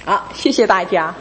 好，谢谢大家。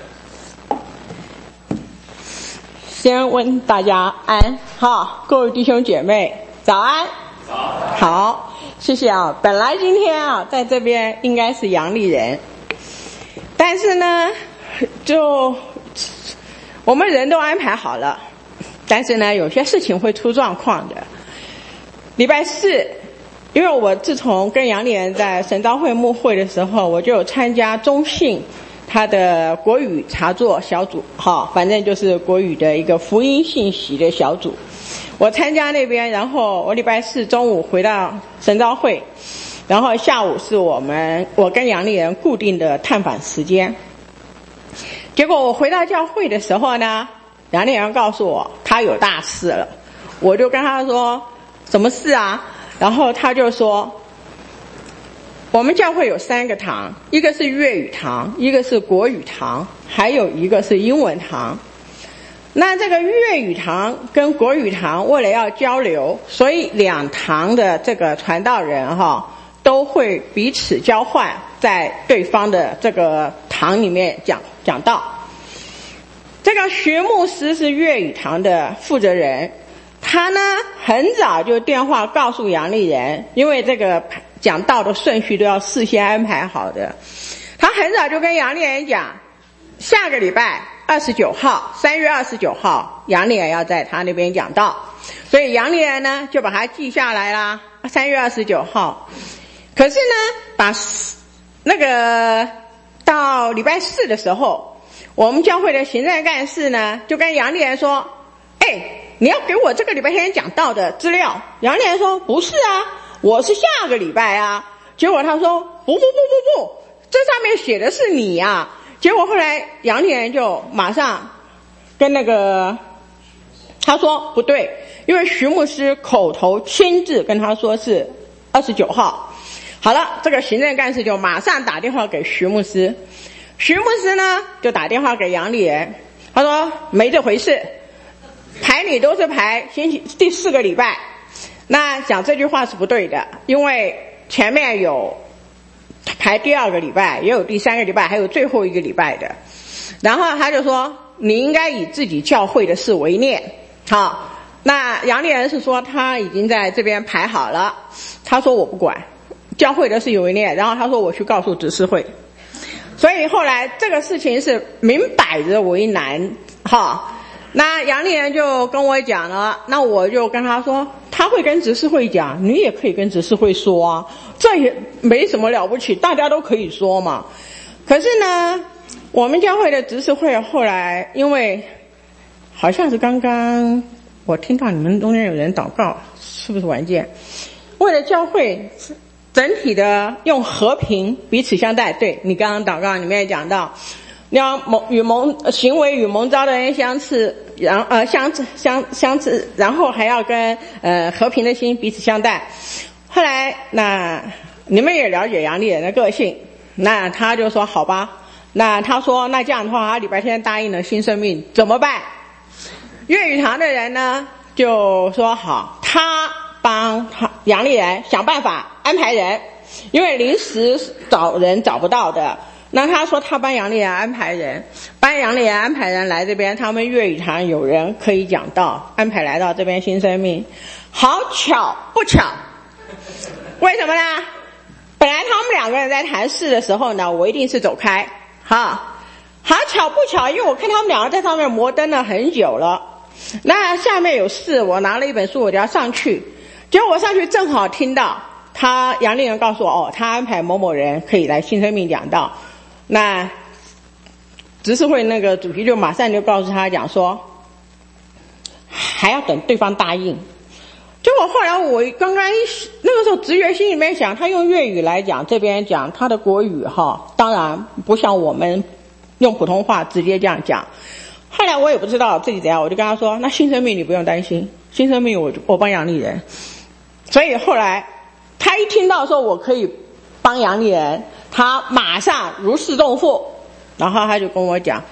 先问大家安，好，各位弟兄姐妹，早安。 早。 好，谢谢啊。本来今天啊，在这边应该是阳历人，但是呢，就我们人都安排好了，但是呢，有些事情会出状况的。礼拜四，因为我自从跟杨丽人在神召会牧会的时候，我就有参加中信他的国语茶座小组，反正就是国语的一个福音信息的小组。我参加那边，然后我礼拜四中午回到神召会，然后下午是我跟杨丽人固定的探访时间。结果我回到教会的时候呢，杨丽人告诉我他有大事了，我就跟他说什么事啊？然后他就说，我们教会有3个堂，一个是粤语堂，一个是国语堂，还有一个是英文堂。那这个粤语堂跟国语堂为了要交流，所以2堂的这个传道人都会彼此交换，在对方的这个堂里面讲道。这个徐牧师是粤语堂的负责人，他呢很早就电话告诉杨丽人，因为这个讲道的顺序都要事先安排好的。他很早就跟杨丽人讲，下个礼拜29号，3月29号，杨丽人要在他那边讲道，所以杨丽人呢就把它记下来啦，3月29号。可是呢，把那个到礼拜四的时候，我们教会的行政干事呢就跟杨丽人说，你要给我这个礼拜天讲道的资料。杨丽人说不是啊，我是下个礼拜啊。结果他说不，这上面写的是你啊。结果后来杨丽人就马上跟他说不对，因为徐牧师口头亲自跟他说是29号。好了，这个行政干事就马上打电话给徐牧师，徐牧师呢就打电话给杨丽人，他说没这回事，排你都是排第4个礼拜。那讲这句话是不对的，因为前面有排第2个礼拜，也有第3个礼拜，还有最后1个礼拜的。然后他就说你应该以自己教会的事为念。好，那杨丽人是说他已经在这边排好了，他说我不管，教会的事有为念。然后他说我去告诉执事会。所以后来这个事情是明摆着为难。那杨丽人就跟我讲了，那我就跟他说他会跟执事会讲，你也可以跟执事会说啊，这也没什么了不起，大家都可以说嘛。可是呢，我们教会的执事会后来，因为好像是刚刚我听到你们中间有人祷告，是不是晚间？为了教会整体的用和平彼此相待，对，你刚刚祷告里面也讲到，要行为与蒙召的人相似，相似，然后还要跟和平的心彼此相待。后来那你们也了解杨丽人的个性，那他就说好吧，那他说那这样的话，他礼拜天答应了新生命怎么办？粤语堂的人呢就说好，他帮杨丽人想办法安排人，因为临时找人找不到的。那他说他帮杨丽人安排人来这边，他们粤语堂有人可以讲道，安排来到这边新生命。好巧不巧，为什么呢？本来他们2个人在谈事的时候呢，我一定是走开。好巧不巧，因为我看他们2个在上面摩登了很久了。那下面有事，我拿了一本书，我就要上去。结果我上去正好听到杨丽人告诉我，他安排某某人可以来新生命讲道。那执事会那个主席就马上就告诉他讲说，还要等对方答应。结果后来我刚刚那个时候直觉心里面想，他用粤语来讲，这边讲他的国语当然不像我们用普通话直接这样讲。后来我也不知道自己怎样，我就跟他说，那新生命你不用担心，新生命我帮杨丽人。所以后来他一听到说我可以帮杨丽人，他马上如释重负，然后他就跟我讲，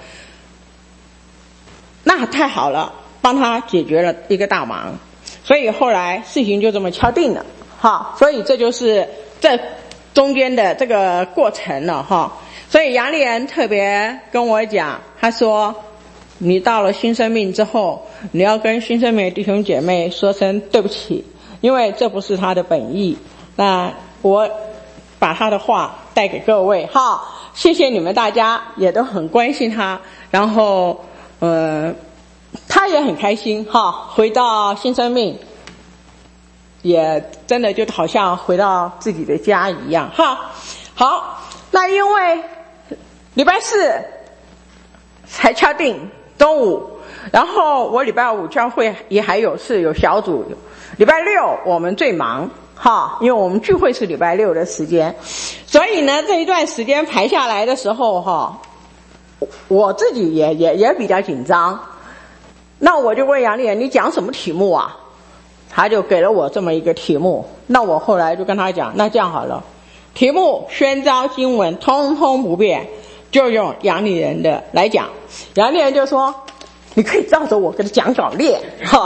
那太好了，帮他解决了一个大忙。所以后来事情就这么敲定了。所以这就是这中间的这个过程了。 所以杨丽人特别跟我讲，他说你到了新生命之后，你要跟新生命的弟兄姐妹说声对不起，因为这不是他的本意。那我把他的话带给各位，好，谢谢你们大家也都很关心他，然后他也很开心哈，回到新生命也真的就好像回到自己的家一样哈。好，那因为礼拜四才敲定中午，然后我礼拜五教会也还有事，有小组，礼拜六我们最忙哈，因为我们聚会是礼拜六的时间，所以呢这一段时间排下来的时候哈，我自己也比较紧张。那我就问杨丽人，你讲什么题目啊？他就给了我这么一个题目。那我后来就跟他讲，那这样好了，题目宣召经文通通不变，就用杨丽人的来讲。杨丽人就说你可以照着我跟讲稿练。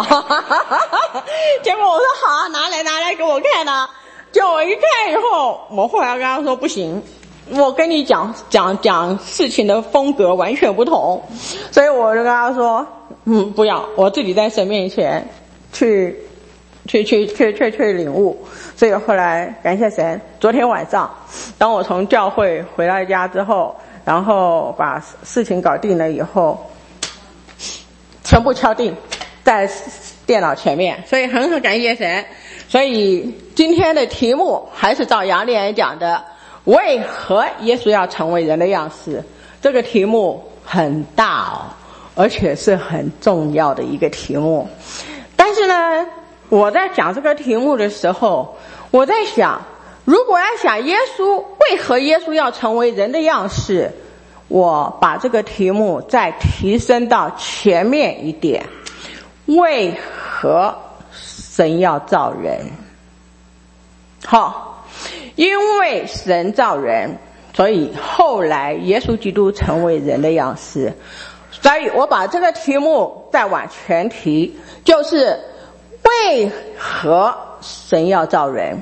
结果我说好，拿来给我看啊。结果我一看以后，我后来跟他说不行，我跟你讲事情的风格完全不同，所以我就跟他说不要，我自己在神面前去领悟。所以后来感谢神，昨天晚上当我从教会回到家之后，然后把事情搞定了以后，全部敲定在电脑前面，所以很感谢神。所以今天的题目还是照杨丽人讲的，为何耶稣要成为人的样式？这个题目很大哦，而且是很重要的一个题目。但是呢，我在讲这个题目的时候，我在想，如果要想为何耶稣要成为人的样式，我把这个题目再提升到前面一点，为何神要造人？好，因为神造人，所以后来耶稣基督成为人的样式。所以我把这个题目再往前提，就是为何神要造人？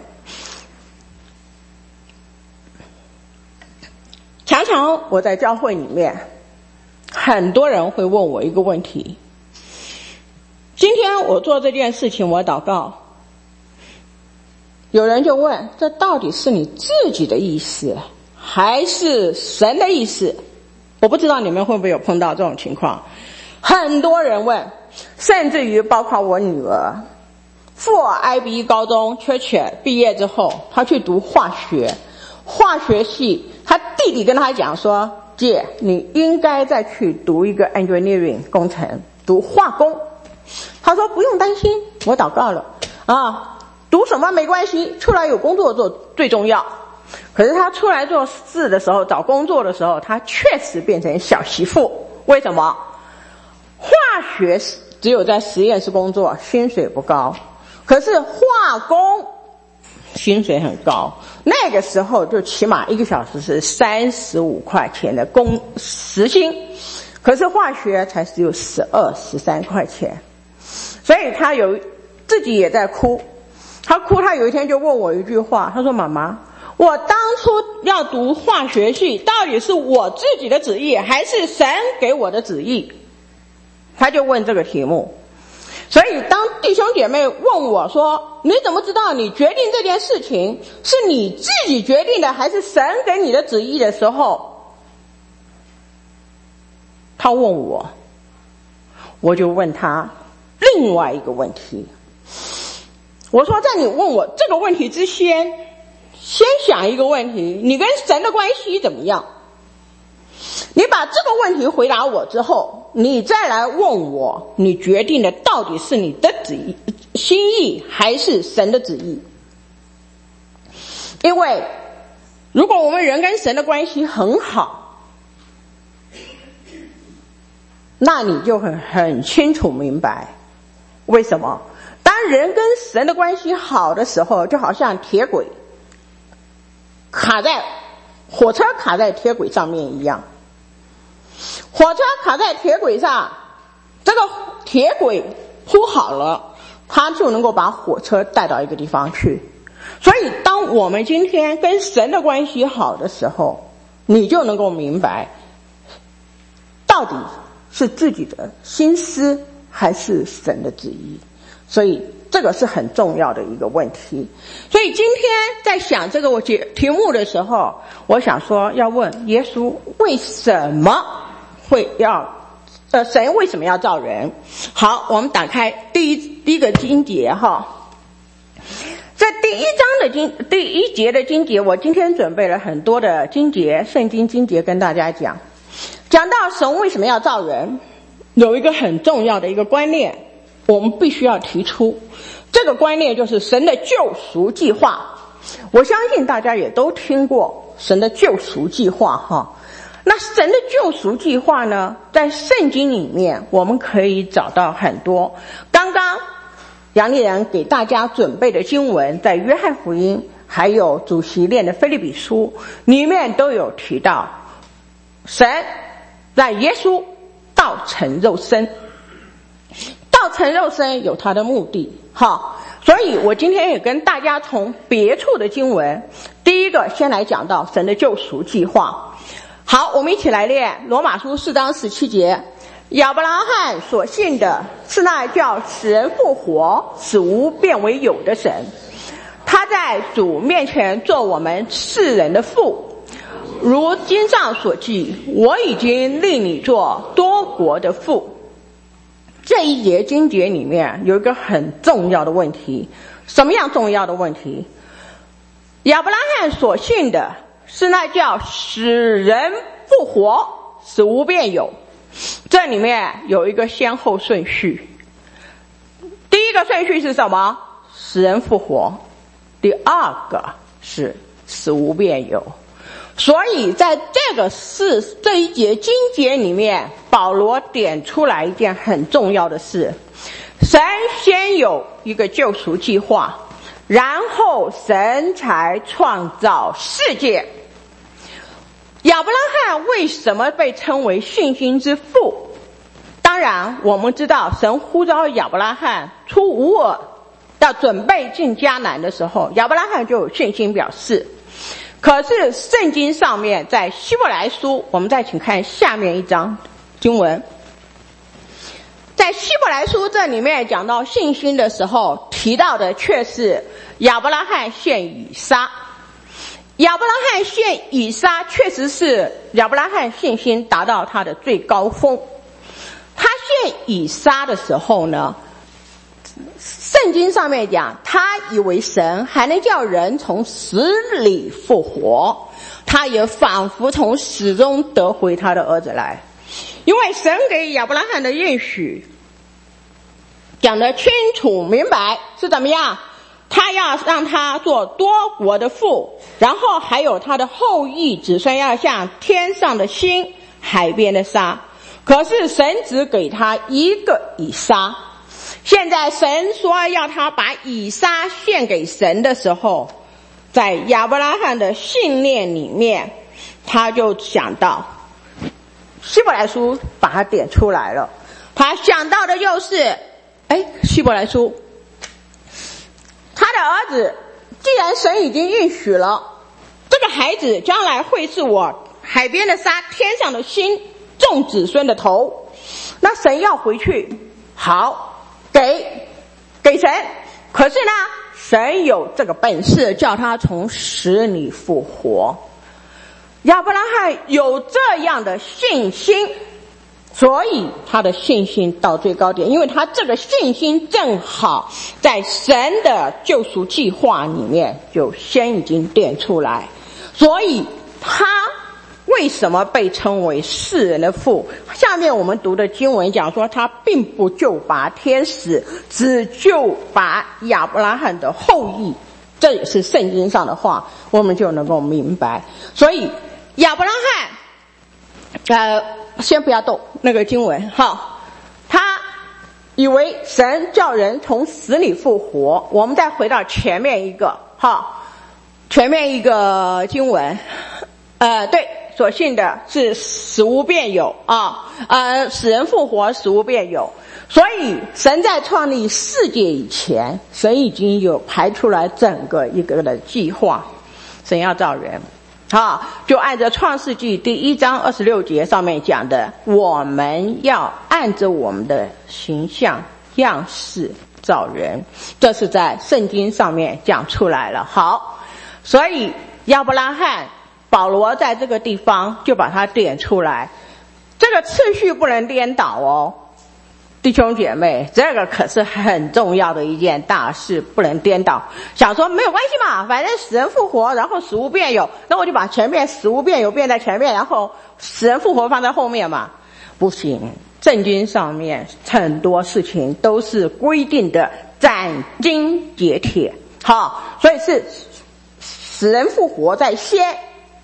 常常我在教会里面，很多人会问我一个问题，今天我做这件事情，我祷告，有人就问，这到底是你自己的意思还是神的意思？我不知道你们会不会有碰到这种情况，很多人问，甚至于包括我女儿赴IB 高中缺毕业之后，她去读化学系，她弟弟跟她讲说，姐，你应该再去读一个 engineering 工程，读化工。她说不用担心，我祷告了啊，读什么没关系，出来有工作做最重要。可是她出来做事的时候，找工作的时候，她确实变成小媳妇。为什么？化学只有在实验室工作，薪水不高，可是化工薪水很高，那个时候就起码1个小时是35块钱的时薪，可是化学才只有12、13块钱。所以他自己也在哭，他有一天就问我一句话，他说妈妈，我当初要读化学系，到底是我自己的旨意还是神给我的旨意？他就问这个题目。所以当弟兄姐妹问我说，你怎么知道你决定这件事情是你自己决定的还是神给你的旨意的时候，他问我，我就问他另外一个问题。我说在你问我这个问题之前，先想一个问题，你跟神的关系怎么样？你把这个问题回答我之后，你再来问我，你决定的到底是你的旨意心意还是神的旨意？因为如果我们人跟神的关系很好，那你就很清楚明白为什么当人跟神的关系好的时候，就好像火车卡在铁轨上面一样。火车卡在铁轨上，这个铁轨铺好了，它就能够把火车带到一个地方去。所以当我们今天跟神的关系好的时候， 你就能够明白，到底是自己的心思还是神的旨意。所以这个是很重要的一个问题。所以今天在想这个题目的时候，我想说要问耶稣为什么会要神为什么要造人。好，我们打开第一个经节哈。在第一节的经节，我今天准备了很多的经节，圣经经节跟大家讲到神为什么要造人，有一个很重要的一个观念，我们必须要提出。这个观念就是神的救赎计划。我相信大家也都听过神的救赎计划哈。那神的救赎计划呢，在圣经里面我们可以找到很多。刚刚杨丽人给大家准备的经文，在约翰福音还有主席念的腓立比书里面都有提到，神让耶稣道成肉身，道成肉身有他的目的哈。所以我今天也跟大家从别处的经文，第一个先来讲到神的救赎计划。好，我们一起来念罗马书4章17节。亚伯拉罕所信的是那叫使人复活使无变为有的神，他在主面前做我们世人的父，如经上所记，我已经立你做多国的父。这一节经节里面有一个很重要的问题。什么样重要的问题？亚伯拉罕所信的是那叫使人复活使无变有，这里面有一个先后顺序。第一个顺序是什么？使人复活。第二个是使无变有。所以在这一节经节里面，保罗点出来一件很重要的事：神先有一个救赎计划，然后神才创造世界。亚伯拉罕为什么被称为信心之父？当然我们知道神呼召亚伯拉罕出乌尔要准备进迦南的时候，亚伯拉罕就有信心表示。可是圣经上面在希伯来书，我们再请看下面一章经文，在希伯来书这里面讲到信心的时候，提到的却是亚伯拉罕献以撒。亚伯拉罕献以撒确实是亚伯拉罕信心达到他的最高峰。他献以撒的时候呢，圣经上面讲，他以为神还能叫人从死里复活，他也仿佛从死中得回他的儿子来。因为神给亚伯拉罕的应许讲得清楚明白，是怎么样？他要让他做多国的父，然后还有他的后裔子孙要像天上的星，海边的沙。可是神只给他一个以撒。现在神说要他把以撒献给神的时候，在亚伯拉罕的信念里面，他就想到希伯来书把它点出来了。他想到的就是希伯来书他的儿子，既然神已经应许了这个孩子将来会是我海边的沙天上的星众子孙的头，那神要回去好给神。可是呢，神有这个本事叫他从死里复活。亚伯拉罕有这样的信心，所以他的信心到最高点，因为他这个信心正好在神的救赎计划里面就先已经点出来。所以他为什么被称为世人的父？下面我们读的经文讲说，他并不救拔天使，只救拔亚伯拉罕的后裔。这也是圣经上的话，我们就能够明白。所以亚伯拉罕先不要动那个经文哈，他以为神叫人从死里复活。我们再回到前面一个经文，对，所信的是死无变有使人复活死无变有。所以神在创立世界以前，神已经有排出来整个一个的计划，神要造人。 就按着创世纪第1章26节上面讲的，我们要按着我们的形象样式造人，这是在圣经上面讲出来了。好，所以亚伯拉罕保罗在这个地方就把它点出来，这个次序不能颠倒哦，弟兄姐妹，这个可是很重要的一件大事，不能颠倒。想说没有关系嘛，反正死人复活，然后死无变有，那我就把前面死无变有变在前面，然后死人复活放在后面嘛。不行，圣经上面很多事情都是规定的斩钉截铁。好，所以是死人复活在先，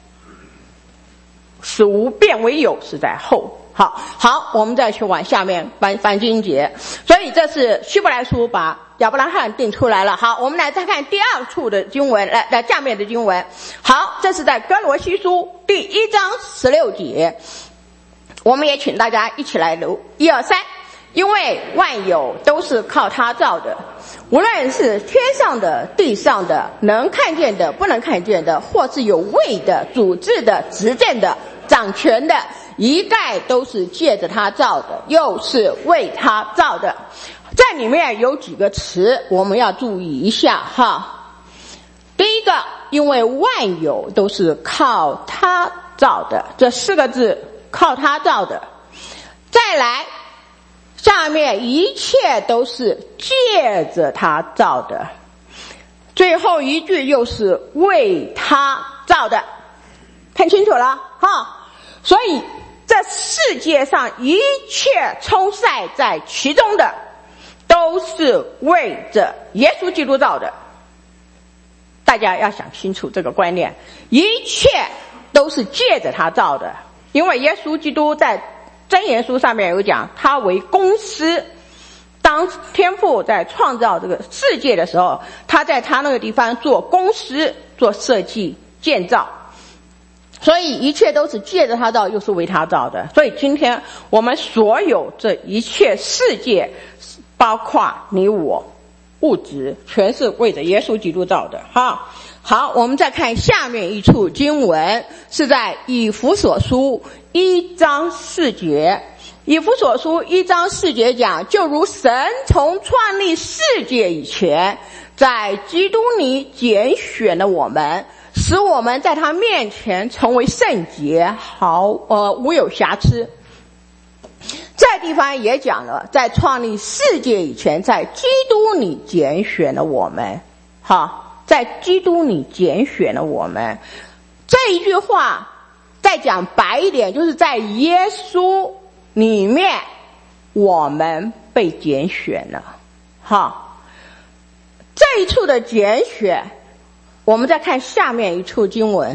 死无变为有是在后。好，我们再去往下面翻经节。所以这是希伯来书把亚伯拉罕定出来了。好，我们来再看第2处的经文，来下面的经文。好，这是在哥罗西书第1章16节。我们也请大家一起来读1、2、3。因为万有都是靠他造的，无论是天上的、地上的，能看见的、不能看见的，或是有位的、主治的、执政的、掌权的，一概都是借着他造的，又是为他造的。在里面有几个词我们要注意一下哈。第一个，因为万有都是靠他造的，这4个字靠他造的。再来，下面一切都是借着他造的，最后一句又是为他造的，看清楚了哈。所以这世界上一切充塞在其中的，都是为着耶稣基督造的。大家要想清楚这个观念，一切都是借着他造的，因为耶稣基督在箴言书上面有讲，他为公司。当天父在创造这个世界的时候，他在他那个地方做公司，做设计建造，所以一切都是借着他造，又是为他造的。所以今天我们所有这一切世界，包括你我物质，全是为着耶稣基督造的哈。好，我们再看下面一处经文，是在以弗所书1章4节。以弗所书1章4节讲，就如神从创立世界以前，在基督里拣选了我们，使我们在他面前成为圣洁，无有瑕疵。这地方也讲了，在创立世界以前，在基督里拣选了我们，在基督里拣选了我们。这一句话再讲白一点，就是在耶稣里面我们被拣选了。这一处的拣选，我们再看下面一处经文，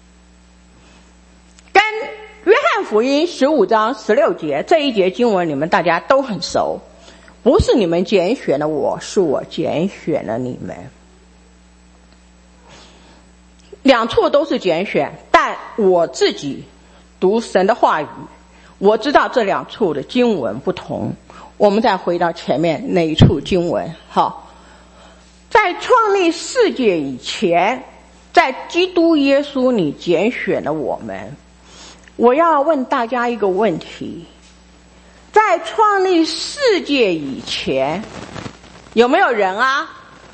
跟约翰福音15章16节这一节经文你们大家都很熟，不是你们拣选了我，是我拣选了你们。两处都是拣选，但我自己读神的话语，我知道这两处的经文不同。我们再回到前面那一处经文，在创立世界以前，在基督耶稣里拣选了我们。我要问大家一个问题，在创立世界以前，有没有人啊？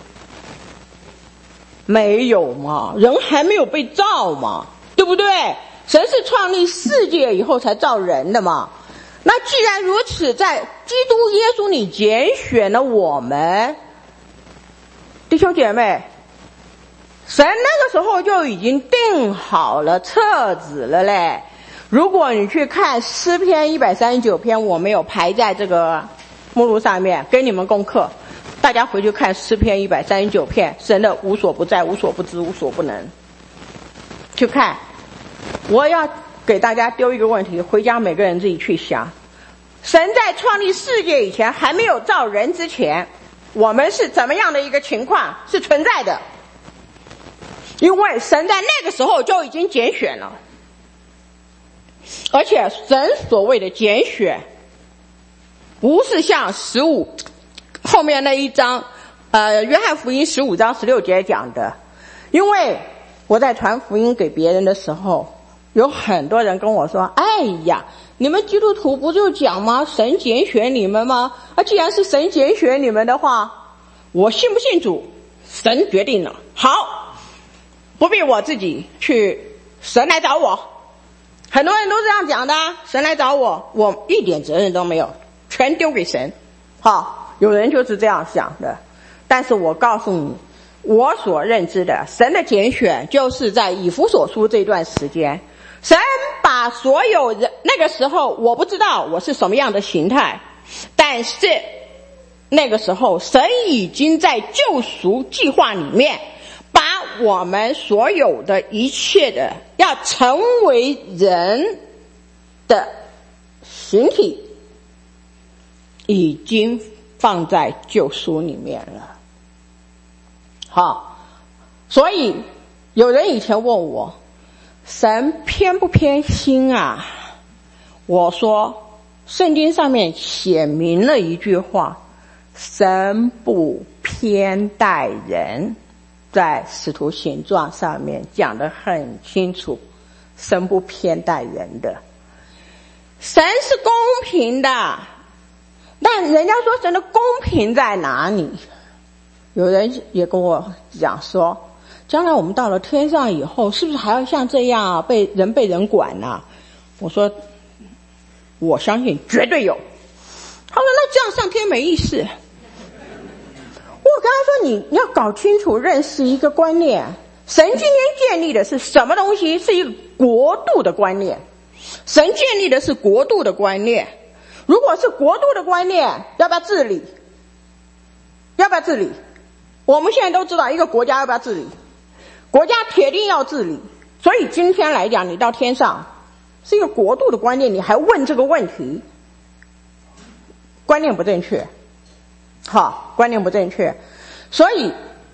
没有嘛，人还没有被造嘛，对不对？神是创立世界以后才造人的嘛。那既然如此，在基督耶稣里拣选了我们，弟兄姐妹，神那个时候就已经定好了册子了嘞。如果你去看诗篇139篇，我没有排在这个目录上面给你们功课，大家回去看诗篇139篇，神的无所不在、无所不知、无所不能，去看。我要给大家丢一个问题，回家每个人自己去想，神在创立世界以前，还没有造人之前，我们是怎么样的一个情况是存在的？因为神在那个时候就已经拣选了，而且神所谓的拣选不是像15后面那一章约翰福音15章16节讲的，因为我在传福音给别人的时候，有很多人跟我说，哎呀，你们基督徒不就讲吗？神拣选你们吗？既然是神拣选你们的话，我信不信主，神决定了。好，不必我自己去，神来找我。很多人都这样讲的，神来找我，我一点责任都没有，全丢给神。好，有人就是这样想的。但是我告诉你，我所认知的神的拣选，就是在以弗所书这段时间，神把所有人，那个时候我不知道我是什么样的形态，但是那个时候神已经在救赎计划里面，把我们所有的一切的要成为人的形体已经放在救赎里面了。好，所以有人以前问我，神偏不偏心啊？我说圣经上面写明了一句话，神不偏待人，在使徒行传上面讲得很清楚，神不偏待人的，神是公平的。但人家说神的公平在哪里？有人也跟我讲说，将来我们到了天上以后，是不是还要像这样被人管啊？我说我相信绝对有。他说那这样上天没意思。我跟他说你要搞清楚认识一个观念，神今天建立的是什么东西？是一个国度的观念。神建立的是国度的观念。如果是国度的观念，要不要治理？要不要治理？我们现在都知道一个国家要不要治理，国家铁定要治理。所以今天来讲，你到天上是一个国度的观念，你还问这个问题，观念不正确。好，观念不正确。所以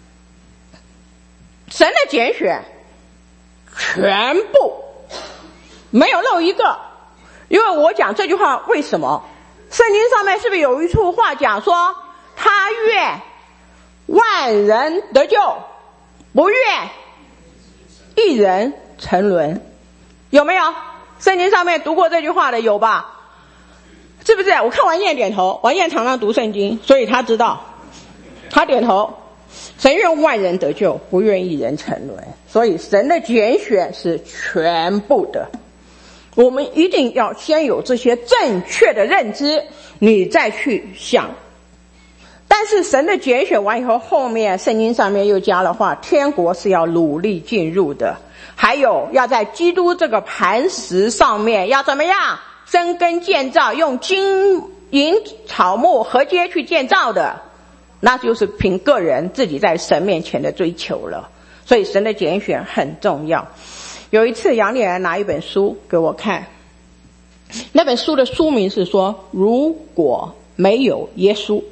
神的拣选全部没有漏一个。因为我讲这句话为什么？圣经上面是不是有一处话讲说，他愿万人得救，不愿一人沉沦？有没有？圣经上面读过这句话的有吧？是不是？我看王燕点头，王燕常常读圣经，所以他知道，他点头。神愿万人得救，不愿一人沉沦。所以神的拣选是全部的。我们一定要先有这些正确的认知，你再去想。但是神的拣选完以后，后面圣经上面又加了话，天国是要努力进入的，还有要在基督这个磐石上面要怎么样生根建造，用金银草木禾秸去建造的，那就是凭个人自己在神面前的追求了。所以神的拣选很重要。有一次杨丽然拿一本书给我看，那本书的书名是说，如果没有耶稣。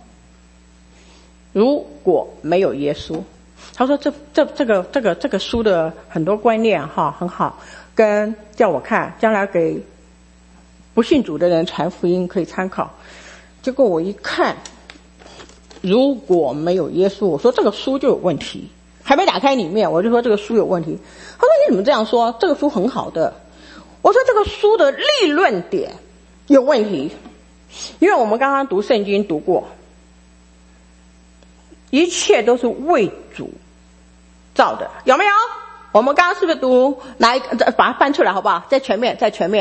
如果没有耶稣，他说这个书的很多观念很好，跟叫我看将来给不信主的人传福音可以参考。结果我一看，如果没有耶稣，我说这个书就有问题，还没打开里面我就说这个书有问题。他说你怎么这样说？这个书很好的。我说这个书的立论点有问题，因为我们刚刚读圣经读过，一切都是为主造的，有没有？我们刚刚是不是读哪一个？把它翻出来好不好？在前面。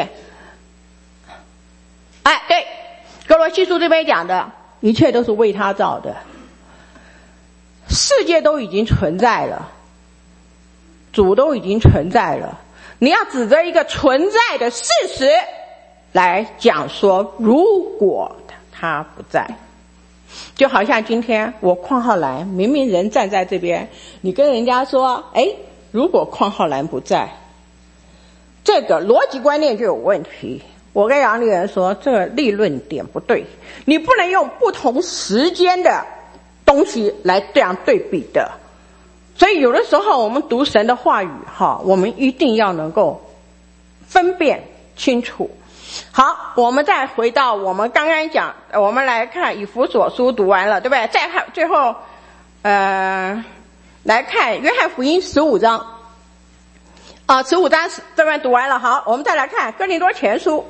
哎，对，哥罗西书这边讲的，一切都是为他造的，世界都已经存在了，主都已经存在了，你要指着一个存在的事实来讲说，如果他不在。就好像今天我邝浩然明明人站在这边，你跟人家说，如果邝浩然不在，这个逻辑观念就有问题。我跟杨丽人说，这个立论点不对，你不能用不同时间的东西来这样对比的。所以有的时候我们读神的话语我们一定要能够分辨清楚。好，我们再回到我们刚刚讲，我们来看以弗所书读完了，对不对？再看最后来看约翰福音15章， 15章这边读完了，好，我们再来看哥林多前书。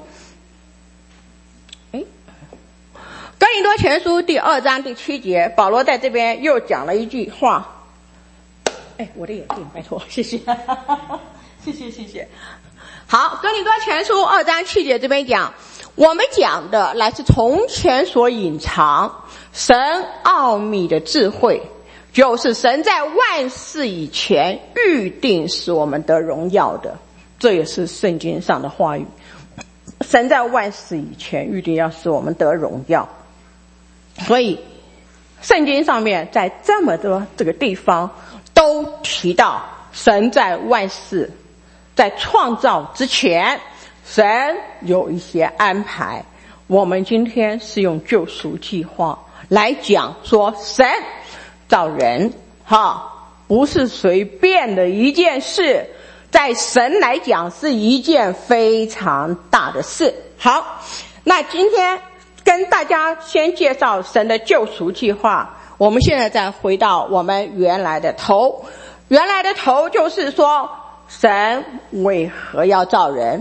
哥林多前书第2章第7节，保罗在这边又讲了一句话。我的眼镜，拜托，谢谢，谢谢。好，哥林多前书2章7节这边讲，我们讲的乃是从前所隐藏神奥秘的智慧，就是神在万事以前预定使我们得荣耀的，这也是圣经上的话语。神在万事以前预定要使我们得荣耀，所以圣经上面在这么多这个地方都提到神在万事，在创造之前，神有一些安排。我们今天是用救赎计划来讲说神造人，不是随便的一件事，在神来讲是一件非常大的事。好，那今天跟大家先介绍神的救赎计划，我们现在再回到我们原来的头。原来的头就是说神为何要造人。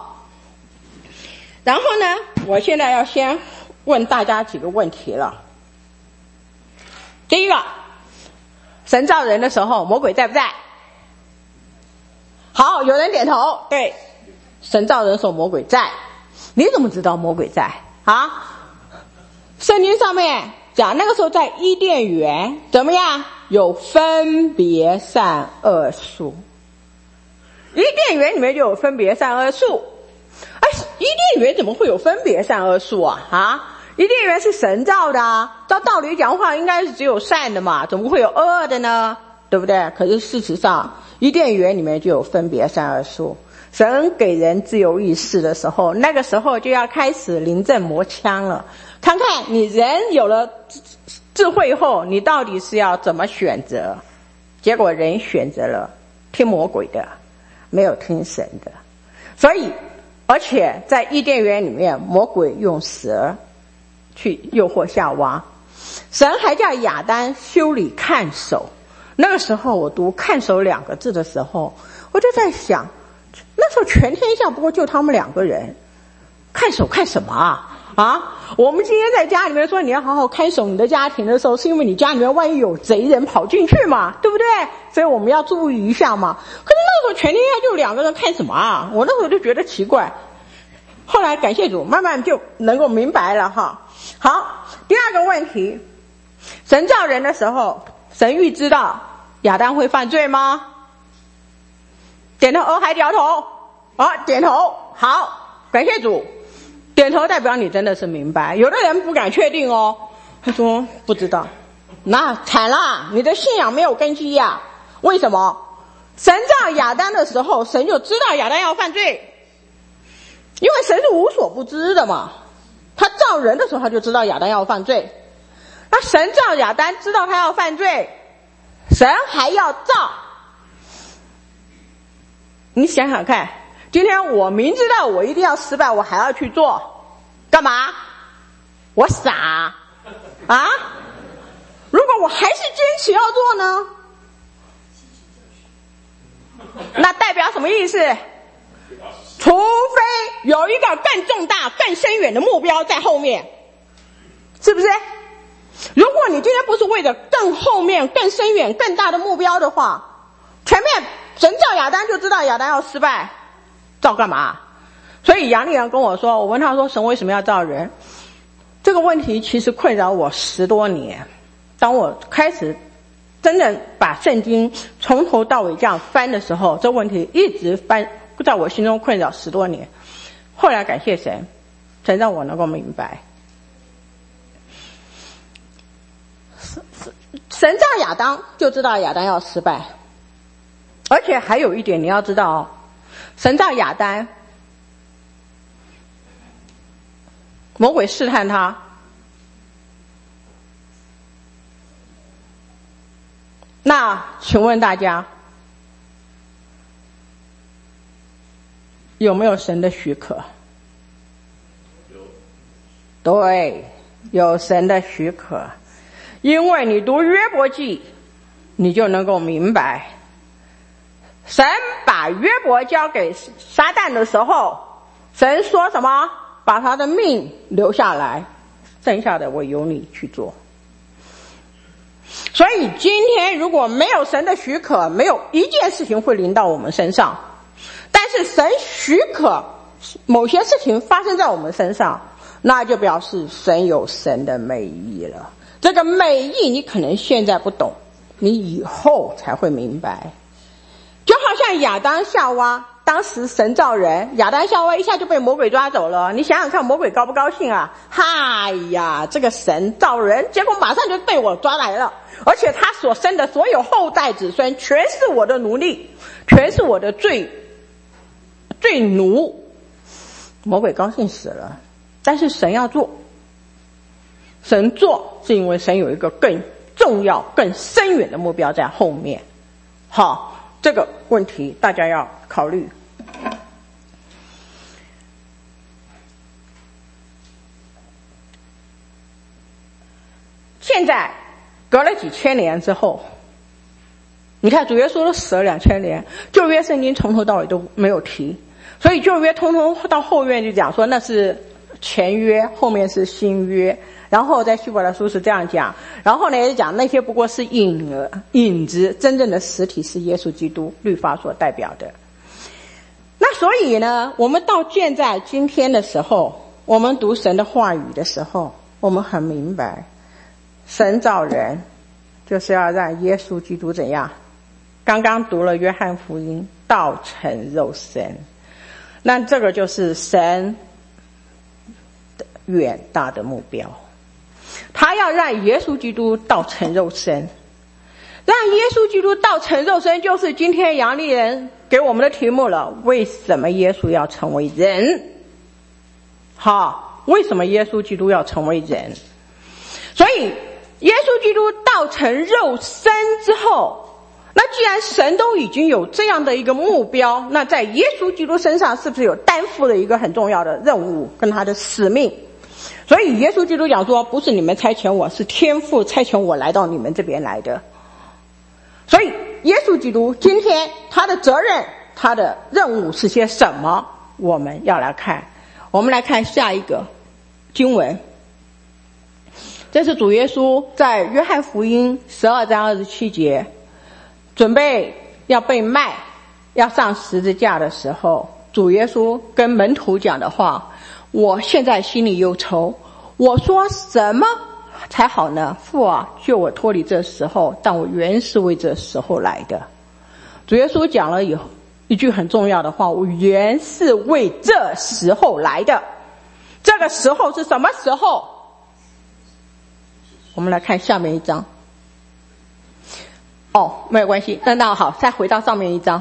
然后呢，我现在要先问大家几个问题了。第一个，神造人的时候魔鬼在不在？好，有人点头，对，神造人的时候魔鬼在。你怎么知道魔鬼在圣经上面讲那个时候在伊甸园怎么样？有分别善恶树。伊甸园里面就有分别善恶树。伊甸园怎么会有分别善恶树伊甸园是神造的照道理讲话应该是只有善的嘛，怎么会有恶的呢？对不对？可是事实上伊甸园里面就有分别善恶树。神给人自由意识的时候，那个时候就要开始临阵磨枪了，看看你人有了智慧后，你到底是要怎么选择。结果人选择了听魔鬼的，没有听神的。所以而且在伊甸园里面，魔鬼用蛇去诱惑夏娃，神还叫亚当修理看守。那个时候我读看守2个字的时候，我就在想，那时候全天下不过就他们2个人，看守看什么我们今天在家里面说你要好好看守你的家庭的时候，是因为你家里面万一有贼人跑进去嘛，对不对？所以我们要注意一下嘛。可是那时候全天下就2个人，看什么我那时候就觉得奇怪。后来感谢主，慢慢就能够明白了好，第二个问题，神造人的时候，神预知道亚当会犯罪吗？点头还摇头？点头。好，感谢主。点头代表你真的是明白。有的人不敢确定他说不知道，那惨了，你的信仰没有根基呀。为什么？神造亚当的时候，神就知道亚当要犯罪，因为神是无所不知的嘛。他造人的时候他就知道亚当要犯罪，那神造亚当知道他要犯罪，神还要造。你想想看，今天我明知道我一定要失败，我还要去做，干嘛？我傻如果我还是坚持要做呢？那代表什么意思？除非有一个更重大更深远的目标在后面，是不是？如果你今天不是为了更后面更深远更大的目标的话，前面神造亚当就知道亚当要失败，造干嘛？所以杨丽阳跟我说，我问他说神为什么要造人，这个问题其实困扰我10多年。当我开始真正把圣经从头到尾这样翻的时候，这问题一直翻在我心中困扰10多年。后来感谢神，神让我能够明白，神造亚当就知道亚当要失败。而且还有一点你要知道神造亚当，魔鬼试探他，那请问大家有没有神的许可？对，有神的许可。因为你读约伯记，你就能够明白神把约伯交给撒旦的时候，神说什么？把他的命留下来，剩下的我由你去做。所以今天如果没有神的许可，没有一件事情会临到我们身上。但是神许可某些事情发生在我们身上，那就表示神有神的美意了。这个美意你可能现在不懂，你以后才会明白。就好像亚当夏娃，当时神造人，亚当夏娃一下就被魔鬼抓走了，你想想看魔鬼高不高兴啊？嗨呀，这个神造人，结果马上就被我抓来了，而且他所生的所有后代子孙全是我的奴隶，全是我的罪奴。魔鬼高兴死了，但是神要做，神做是因为神有一个更重要更深远的目标在后面。好，这个问题大家要考虑。现在隔了几千年之后，你看主耶稣都死了2000年，旧约圣经从头到尾都没有提，所以旧约通通到后面就讲说那是前约，后面是新约。然后在希伯来书是这样讲，然后呢也讲那些不过是影子，真正的实体是耶稣基督，律法所代表的。那所以呢，我们到现在今天的时候，我们读神的话语的时候，我们很明白，神造人就是要让耶稣基督怎样？刚刚读了约翰福音，道成肉身，那这个就是神远大的目标。他要让耶稣基督道成肉身，让耶稣基督道成肉身，就是今天杨丽人给我们的题目了。为什么耶稣要成为人？好，为什么耶稣基督要成为人？所以耶稣基督道成肉身之后，那既然神都已经有这样的一个目标，那在耶稣基督身上是不是有担负了一个很重要的任务跟他的使命？所以耶稣基督讲说，不是你们差遣我，是天父差遣我来到你们这边来的。所以耶稣基督今天他的责任，他的任务是些什么？我们要来看。我们来看下一个经文，这是主耶稣在约翰福音12章27节，准备要被卖，要上十字架的时候，主耶稣跟门徒讲的话。我现在心里忧愁，我说什么才好呢？父啊，救我脱离这时候，但我原是为这时候来的。主耶稣讲了以后一句很重要的话，我原是为这时候来的。这个时候是什么时候？我们来看下面一章。没有关系，那好，再回到上面一章。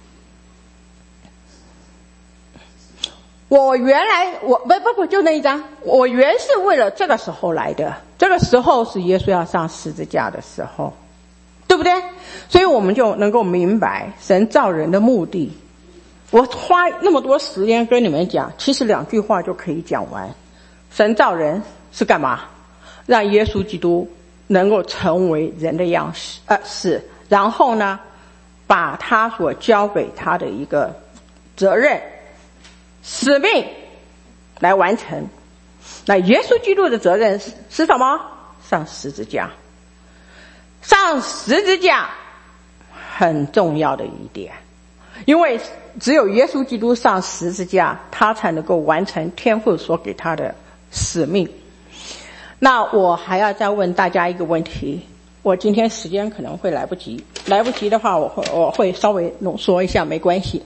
我就那一章，我原是为了这个时候来的。这个时候是耶稣要上十字架的时候，对不对？所以我们就能够明白神造人的目的。我花那么多时间跟你们讲，其实2句话就可以讲完。神造人是干嘛？让耶稣基督能够成为人的样式，然后呢，把他所交给他的一个责任使命来完成。那耶稣基督的责任是什么？上十字架。上十字架很重要的一点，因为只有耶稣基督上十字架，他才能够完成天父所给他的使命。那我还要再问大家一个问题，我今天时间可能会来不及的话，我会稍微浓缩一下，没关系。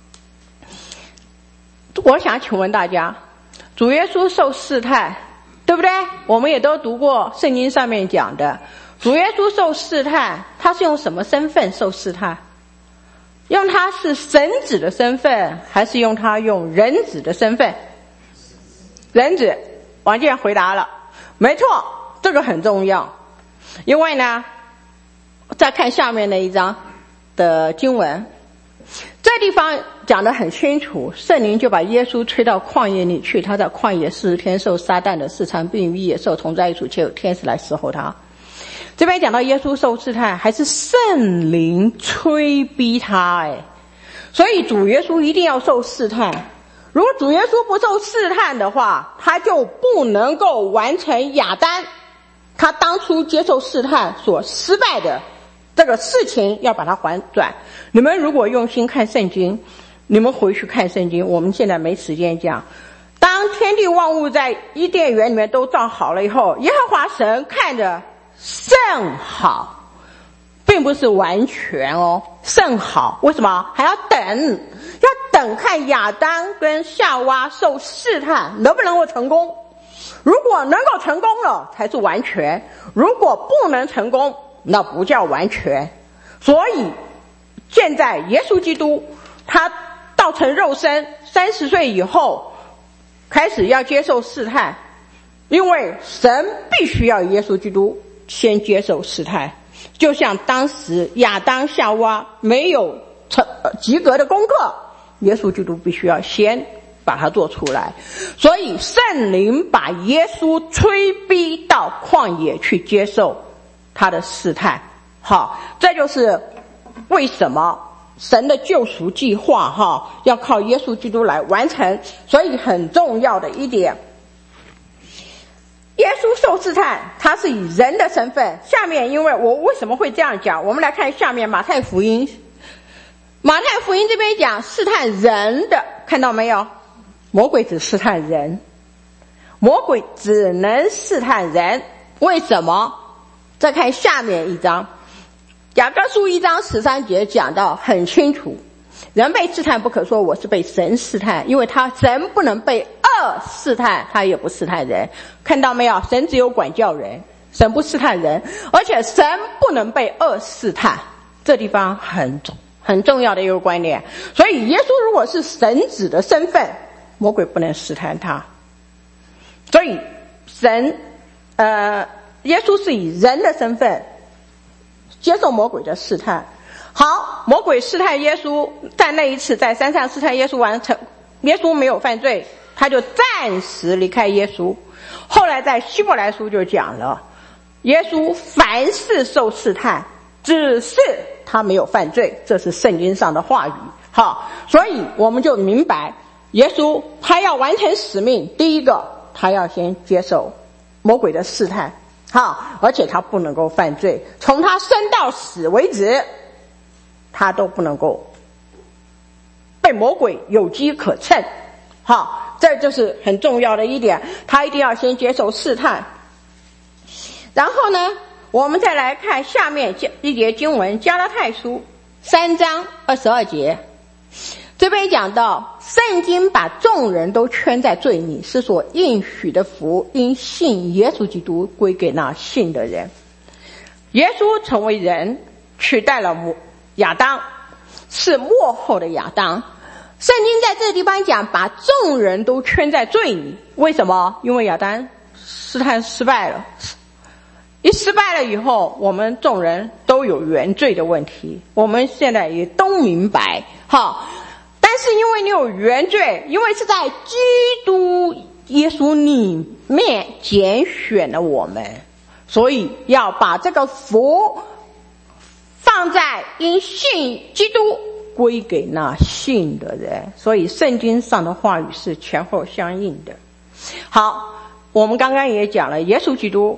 我想请问大家，主耶稣受试探，对不对？我们也都读过圣经上面讲的，主耶稣受试探，他是用什么身份受试探？用他是神子的身份，还是用人子的身份？人子。王健回答了，没错，这个很重要。因为呢，再看下面那一章的经文，这地方讲得很清楚，圣灵就把耶稣推到旷野里去，他在旷野40天受撒旦的试探，并与野兽同在一处，且有天使来侍候他。这边讲到耶稣受试探，还是圣灵催逼他， 所以主耶稣一定要受试探。如果主耶稣不受试探的话，他就不能够完成亚当他当初接受试探所失败的这个事情，要把它还转。你们如果用心看圣经，你们回去看圣经，我们现在没时间讲。当天地万物在伊甸园里面都造好了以后，耶和华神看着甚好，并不是完全哦，甚好。为什么？还要等看亚当跟夏娃受试探能不能够成功。如果能够成功了才是完全，如果不能成功那不叫完全。所以现在耶稣基督他道成肉身30岁以后开始要接受试探，因为神必须要耶稣基督先接受试探，就像当时亚当夏娃没有及格的功课，耶稣基督必须要先把它做出来。所以圣灵把耶稣催逼到旷野去接受他的试探。好，这就是为什么神的救赎计划要靠耶稣基督来完成。所以很重要的一点，耶稣受试探他是以人的身份。下面因为我为什么会这样讲，我们来看下面马太福音这边讲试探人的，看到没有？魔鬼只试探人，魔鬼只能试探人。为什么？再看下面一章，雅各书1章13节讲到很清楚，人被试探不可说我是被神试探，因为神不能被恶试探，他也不试探人。看到没有？神只有管教人，神不试探人，而且神不能被恶试探，这地方很重要的一个观念。所以耶稣如果是神子的身份，魔鬼不能试探他。所以耶稣是以人的身份接受魔鬼的试探。好，魔鬼试探耶稣，在那一次在山上试探耶稣完成，耶稣没有犯罪，他就暂时离开耶稣。后来在希伯来书就讲了，耶稣凡事受试探，只是他没有犯罪，这是圣经上的话语。好，所以我们就明白耶稣他要完成使命，第一个他要先接受魔鬼的试探，好，而且他不能够犯罪，从他生到死为止他都不能够被魔鬼有机可乘。好，这就是很重要的一点，他一定要先接受试探。然后呢，我们再来看下面一节经文，加拉太书3章22节，这边讲到圣经把众人都圈在罪里，是所应许的福因信耶稣基督归给那信的人。耶稣成为人，取代了亚当，是末后的亚当。圣经在这个地方讲把众人都圈在罪里，为什么？因为亚当试探失败了，一失败了以后，我们众人都有原罪的问题，我们现在也都明白。好，但是因为你有原罪，因为是在基督耶稣里面拣选了我们，所以要把这个福放在因信基督归给那信的人。所以圣经上的话语是前后相应的。好，我们刚刚也讲了耶稣基督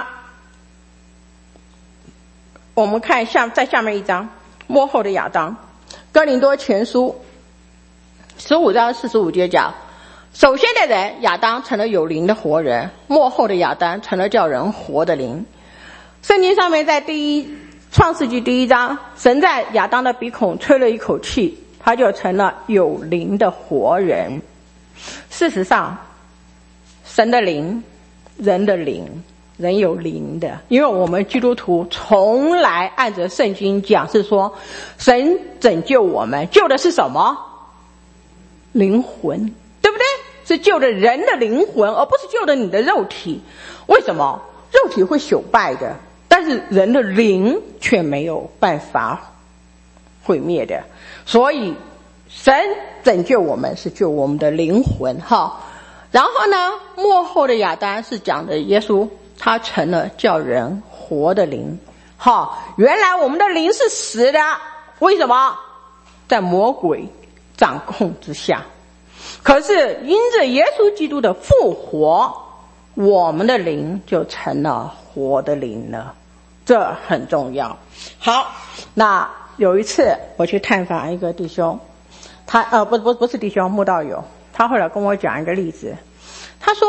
我们看在下面一章，末后的亚当。哥林多前书15章45节讲，首先的人亚当成了有灵的活人，末后的亚当成了叫人活的灵。圣经上面在创世纪1章，神在亚当的鼻孔吹了一口气，他就成了有灵的活人。事实上，神的灵，人的灵，人有灵的，因为我们基督徒从来按着圣经讲是说，神拯救我们，救的是什么？灵魂，对不对？是救的人的灵魂，而不是救的你的肉体。为什么？肉体会朽败的，但是人的灵却没有办法毁灭的。所以神拯救我们是救我们的灵魂。然后呢，末后的亚当是讲的耶稣，他成了叫人活的灵。原来我们的灵是死的，为什么？ 在魔鬼掌控之下。可是因着耶稣基督的复活，我们的灵就成了活的灵了，这很重要。好，那有一次我去探访一个弟兄，他不是弟兄，慕道友，他后来跟我讲一个例子。他说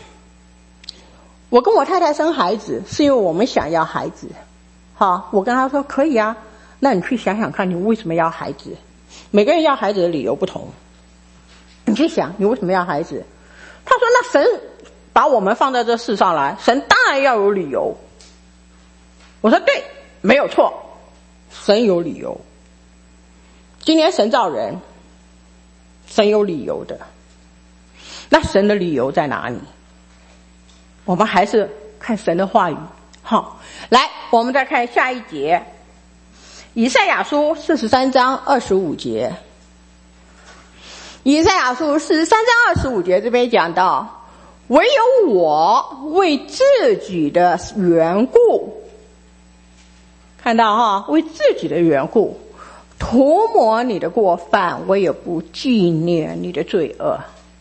我跟我太太生孩子是因为我们想要孩子。好，我跟他说可以啊，那你去想想看你为什么要孩子。每个人要孩子的理由不同，你去想你为什么要孩子。他说那神把我们放在这世上来，神当然要有理由。我说对，没有错，神有理由。今天神造人，神有理由的。那神的理由在哪里？我们还是看神的话语。好，来，我们再看下一节，以赛亚书43章25节。以赛亚书43章25节这边讲到，唯有我为自己的缘故，看到哈，为自己的缘故涂抹你的过犯，我也不纪念你的罪恶。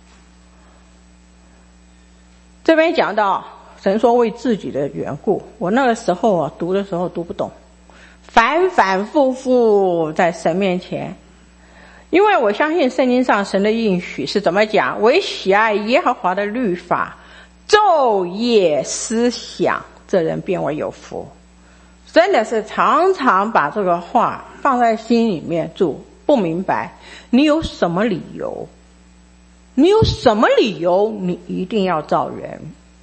这边讲到神说为自己的缘故，我那个时候啊读的时候读不懂，反反复复在神面前，因为我相信圣经上神的应许是怎么讲，唯喜爱耶和华的律法，昼夜思想，这人便为有福。真的是常常把这个话放在心里面住，不明白你有什么理由，你有什么理由你一定要造人。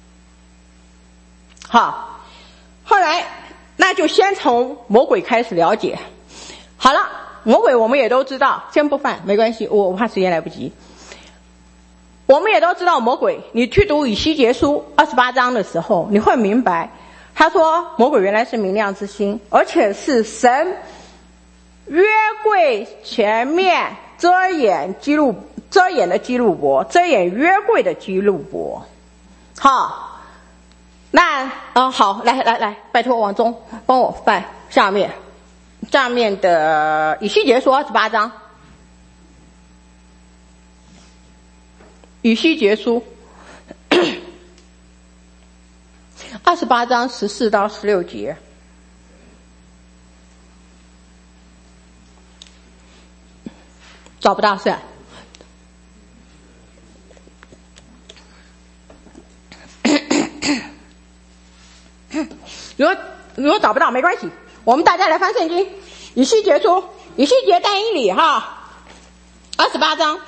好，后来那就先从魔鬼开始了解。好了，魔鬼我们也都知道，先不犯没关系，我怕时间来不及。我们也都知道魔鬼，你去读以西结书28章的时候，你会明白，他说魔鬼原来是明亮之星，而且是神约柜前面遮掩的基路伯，遮掩约柜的基路伯。好，那好，来，拜托王忠帮我翻下面的以西结书28章，以西结书28章14到16节。找不到是吧？如果找不到没关系，我们大家来翻圣经，以西结书，以西结但以理哈，28章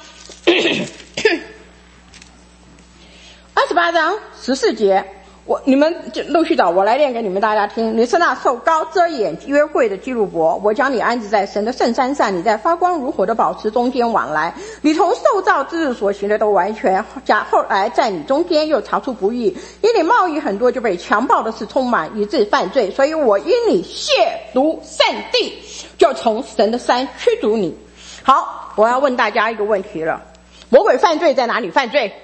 28章14节，你们就陆续找，我来念给你们大家听。你是那受膏遮掩约柜的基路伯，我将你安置在神的圣山上，你在发光如火的宝石中间往来，你从受造之日所行的都完全，后来在你中间又查出不义，因你贸易很多，就被强暴的事充满，以致犯罪，所以我因你亵渎圣地，就从神的山驱逐你。好，我要问大家一个问题了，魔鬼犯罪在哪里犯罪？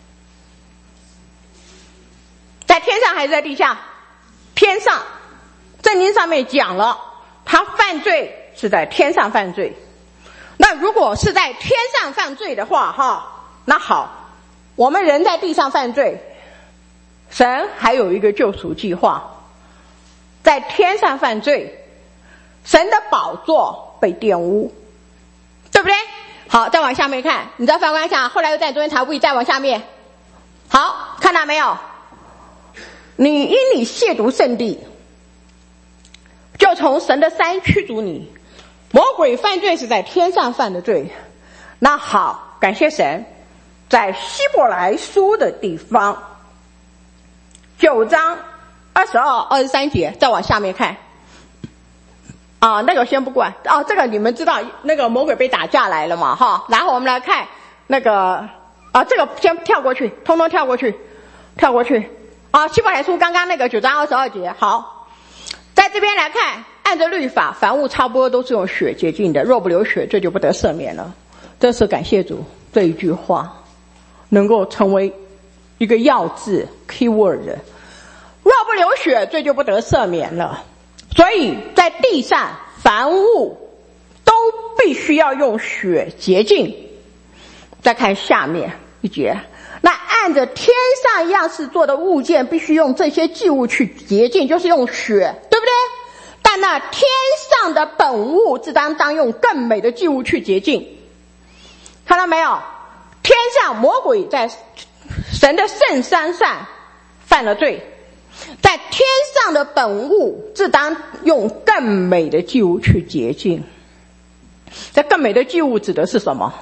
在天上还是在地下？天上。圣经上面讲了，他犯罪是在天上犯罪。那如果是在天上犯罪的话哈，那好，我们人在地上犯罪，神还有一个救赎计划。在天上犯罪，神的宝座被玷污，对不对？好，再往下面看，你再翻观想，后来又在中间查不义，再往下面。好，看到没有？你因你亵渎圣地，就从神的山驱逐你。魔鬼犯罪是在天上犯的罪。那好，感谢神，在希伯来书的地方9章22、23节，再往下面看。那个先不管。这个你们知道，那个魔鬼被打下来了嘛哈。然后我们来看那个这个先跳过去，通通跳过去。希伯来书刚刚那个9章22节。好，在这边来看，按着律法，凡物差不多都是用血洁净的，若不流血，罪就不得赦免了。这是感谢主，这一句话能够成为一个要字 keyword， 若不流血，罪就不得赦免了。所以在地上凡物都必须要用血洁净。再看下面一节，那按着天上样式做的物件，必须用这些祭物去洁净，就是用血，对不对？但那天上的本物自当用更美的祭物去洁净。看到没有？天上魔鬼在神的圣山上犯了罪，在天上的本物自当用更美的祭物去洁净。这更美的祭物指的是什么？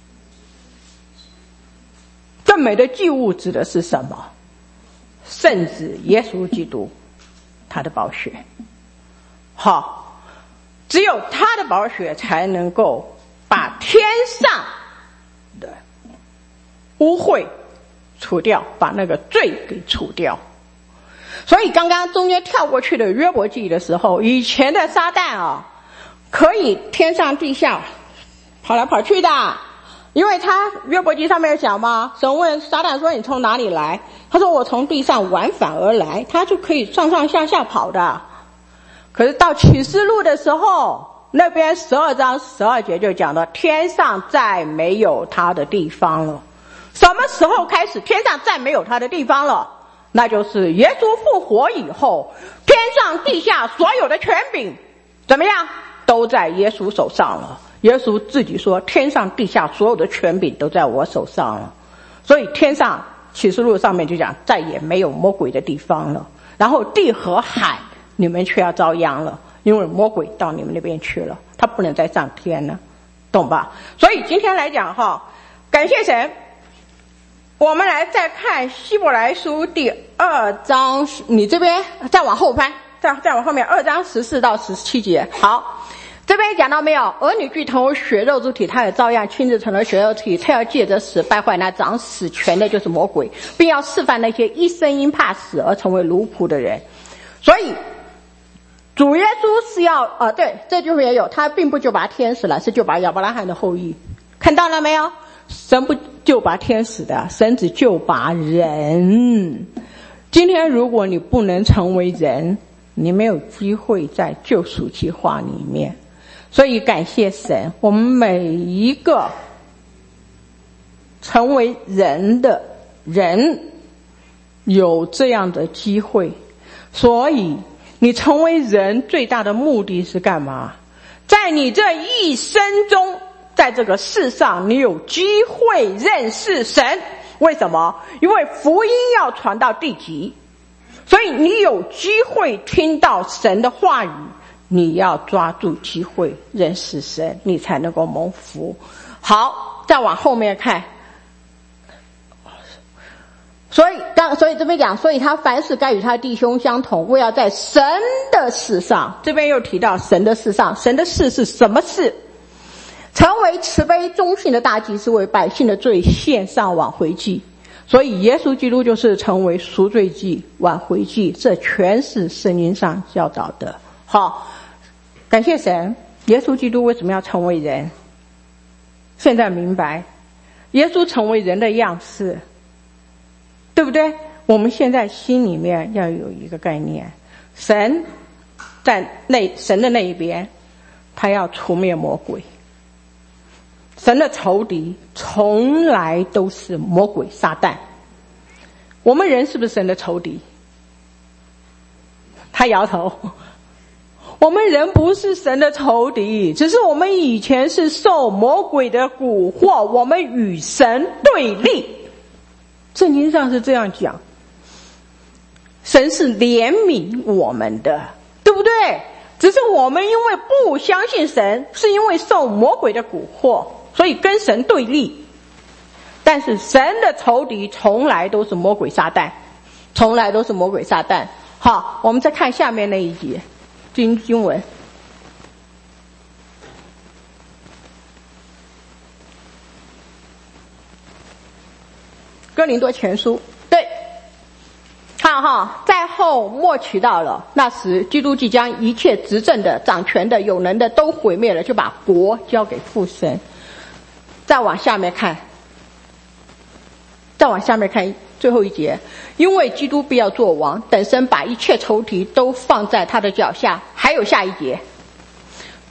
更美的祭物指的是什么？圣子耶稣基督，他的宝血。好，只有他的宝血才能够把天上的污秽除掉，把那个罪给除掉。所以刚刚中间跳过去的约伯记的时候，以前的撒旦可以天上地下跑来跑去的，因为他约伯记上面有讲吗？神问撒旦说：“你从哪里来？”他说：“我从地上往返而来。”他就可以上上下下跑的。可是到启示录的时候，那边12章12节就讲到天上再没有他的地方了。什么时候开始天上再没有他的地方了？那就是耶稣复活以后，天上地下所有的权柄怎么样？都在耶稣手上了。耶稣自己说，天上地下所有的权柄都在我手上了。所以天上启示录上面就讲再也没有魔鬼的地方了。然后地和海你们却要遭殃了，因为魔鬼到你们那边去了，他不能再上天了，懂吧？所以今天来讲感谢神，我们来再看希伯来书第2章，你这边再往后翻，再往后面2章14到17节。好，这边讲到没有？儿女既同为血肉之体，他也照样亲自成了血肉之体，他要借着死败坏那掌死权的，就是魔鬼，并要示范那些一生因怕死而成为奴仆的人。所以主耶稣是要对，这句话也有，他并不就拔天使了，是就拔亚伯拉罕的后裔。看到了没有？神不就拔天使的，神只就拔人。今天如果你不能成为人，你没有机会在救赎计划里面。所以感谢神，我们每一个成为人的人有这样的机会。所以你成为人最大的目的是干嘛？在你这一生中，在这个世上你有机会认识神。为什么？因为福音要传到地极，所以你有机会听到神的话语，你要抓住机会认识神，你才能够蒙福。好，再往后面看，所以这边讲，所以他凡事该与他弟兄相同，为要在神的事上，这边又提到神的事上，神的事是什么事？成为慈悲忠信的大祭司，为百姓的罪献上挽回祭。所以耶稣基督就是成为赎罪祭、挽回祭，这全是圣经上教导的。好，感谢神，耶稣基督为什么要成为人？现在明白，耶稣成为人的样式，对不对？我们现在心里面要有一个概念，神在神的那一边，他要除灭魔鬼。神的仇敌从来都是魔鬼撒旦。我们人是不是神的仇敌？他摇头。我们人不是神的仇敌，只是我们以前是受魔鬼的蛊惑，我们与神对立。圣经上是这样讲，神是怜悯我们的，对不对？只是我们因为不相信神，是因为受魔鬼的蛊惑，所以跟神对立。但是神的仇敌从来都是魔鬼撒旦，从来都是魔鬼撒旦。好，我们再看下面那一节经文，哥林多前书，对，看在后末期到了，那时基督既将一切执政的、掌权的、有能的都毁灭了，就把国交给父神。再往下面看最后一节，因为基督必要做王，等神把一切仇敌都放在他的脚下。还有下一节，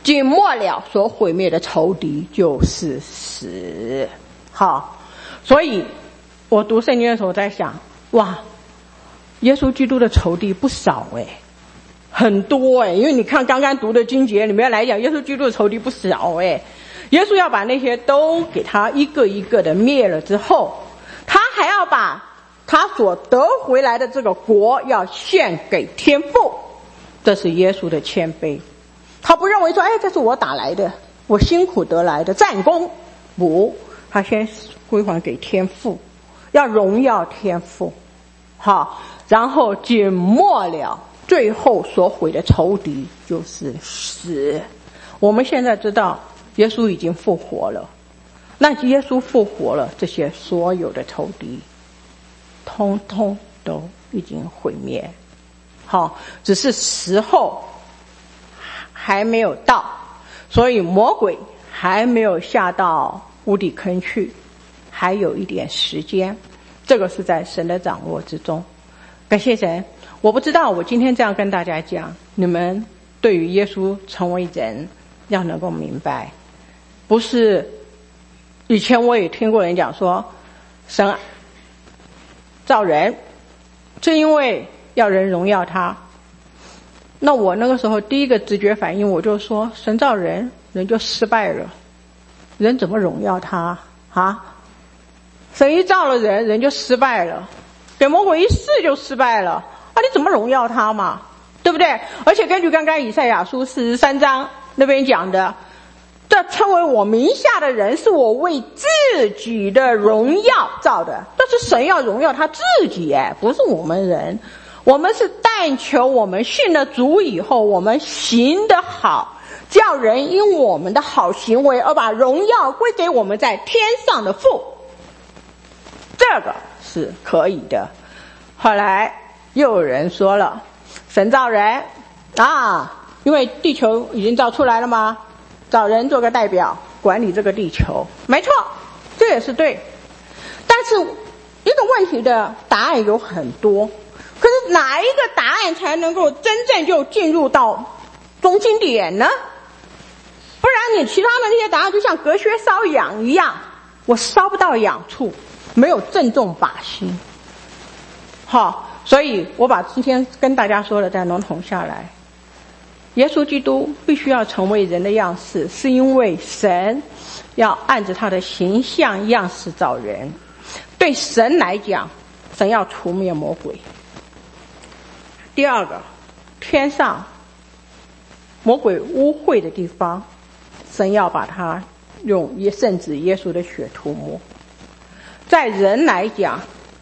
尽末了所毁灭的仇敌就是死。好，所以我读圣经的时候在想，哇，耶稣基督的仇敌不少很多因为你看刚刚读的经节里面来讲，耶稣基督的仇敌不少耶稣要把那些都给他一个一个的灭了之后，他还要把他所得回来的这个国要献给天父，这是耶稣的谦卑。他不认为说这是我打来的，我辛苦得来的战功，不，他先归还给天父，要荣耀天父。好，然后尽末了最后所毁的仇敌就是死。我们现在知道耶稣已经复活了，那耶稣复活了，这些所有的仇敌通通都已经毁灭。好，只是时候还没有到，所以魔鬼还没有下到无底坑去，还有一点时间，这个是在神的掌握之中。感谢神。我不知道我今天这样跟大家讲，你们对于耶稣成为人要能够明白，不是以前我也听过人讲说神造人正因为要人荣耀他，那我那个时候第一个直觉反应我就说，神造人，人就失败了，人怎么荣耀他神一造了人，人就失败了，给魔鬼一试就失败了你怎么荣耀他嘛，对不对？而且根据刚刚以赛亚书43章那边讲的，这称为我名下的人是我为自己的荣耀造的，这是神要荣耀他自己不是我们人。我们是但求我们信了主以后，我们行得好，叫人因我们的好行为而把荣耀归给我们在天上的父，这个是可以的。后来又有人说了，神造人因为地球已经造出来了吗？找人做个代表管理这个地球，没错，这也是对。但是一个问题的答案有很多，可是哪一个答案才能够真正就进入到中心点呢？不然你其他的那些答案就像隔靴搔痒一样，我搔不到痒处，没有正中靶心。好，所以我把今天跟大家说的再笼统下来，耶稣基督必须要成为人的样式，是因为神要按着他的形象样式造人。对神来讲，神要除灭魔鬼。第二个，天上魔鬼污秽的地方，神要把它用圣子耶稣的血涂抹。在人来讲，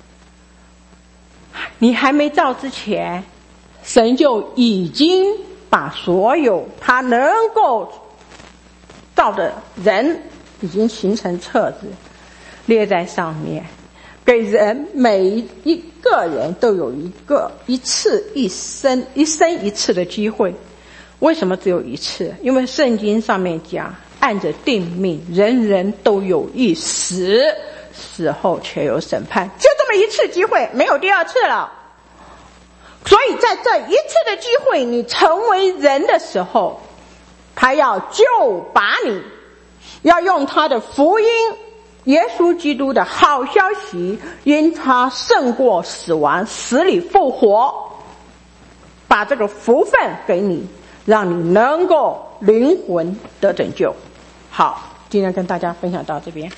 你还没造之前，神就已经把所有他能够造的人已经形成册子列在上面，给人每一个人都有一次一生一次的机会。为什么只有一次？因为圣经上面讲，按着定命，人人都有一死，死后却有审判，就这么一次机会，没有第二次了。所以在这一次的机会，你成为人的时候，他要救拔你，要用他的福音，耶稣基督的好消息，因他胜过死亡，死里复活，把这个福分给你，让你能够灵魂得拯救。好，今天跟大家分享到这边。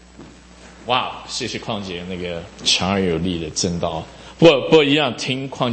哇，谢谢邝姐那个强而有力的正道。不过一样听邝姐